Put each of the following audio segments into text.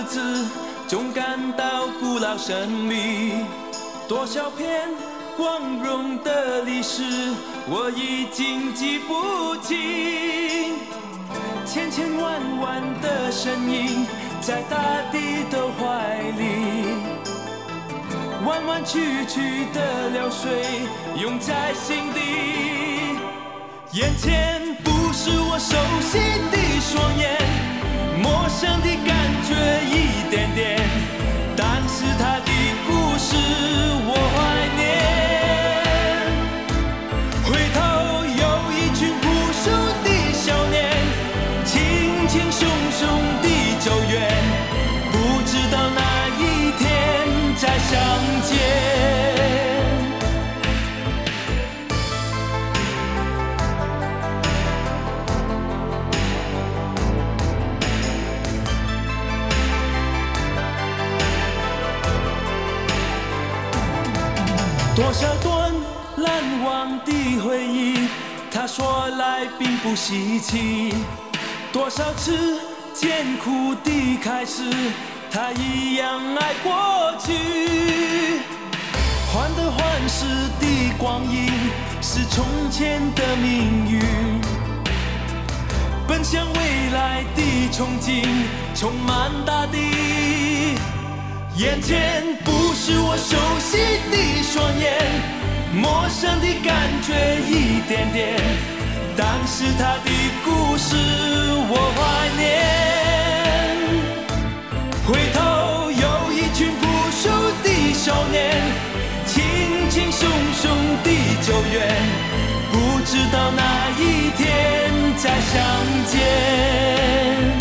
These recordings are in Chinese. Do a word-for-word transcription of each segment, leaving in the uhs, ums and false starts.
字，总感到古老神秘。多少篇光荣的历史，我已经记不清。千千万万的身影，在大地的怀里，弯弯曲曲的流水，涌在心底。眼前不是我熟悉的双眼，陌生的感觉一点点，但是他的故事我怀念。回头有一群朴素的少年，轻轻松松地走远，不知道哪一天再相见。多少段难忘的回忆，他说来并不稀奇。多少次艰苦的开始，他一样爱过去。患得患失的光阴，是从前的命运。奔向未来的憧憬，充满大地。眼前不是我熟悉的双眼，陌生的感觉一点点，但是他的故事我怀念。回头有一群朴素的少年，轻轻松松地走远，不知道哪一天再相见。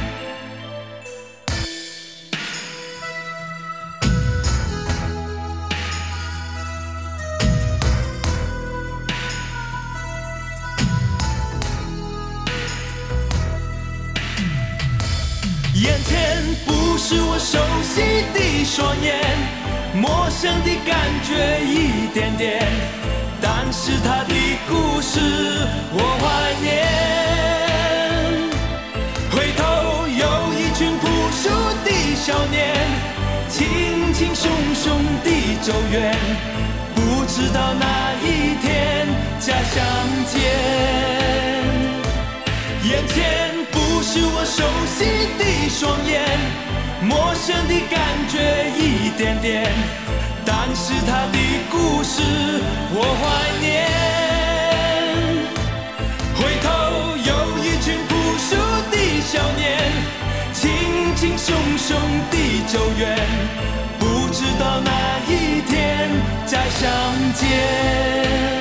眼前不是我熟悉的双眼，陌生的感觉一点点，但是他的故事我怀念。回头有一群朴素的少年，轻轻松松地走远，不知道哪一天再相见。眼前不是我熟悉的双眼，陌生的感觉一点点，但是他的故事我怀念。回头有一群朴素的少年，轻轻松松地走远，不知道哪一天再相见。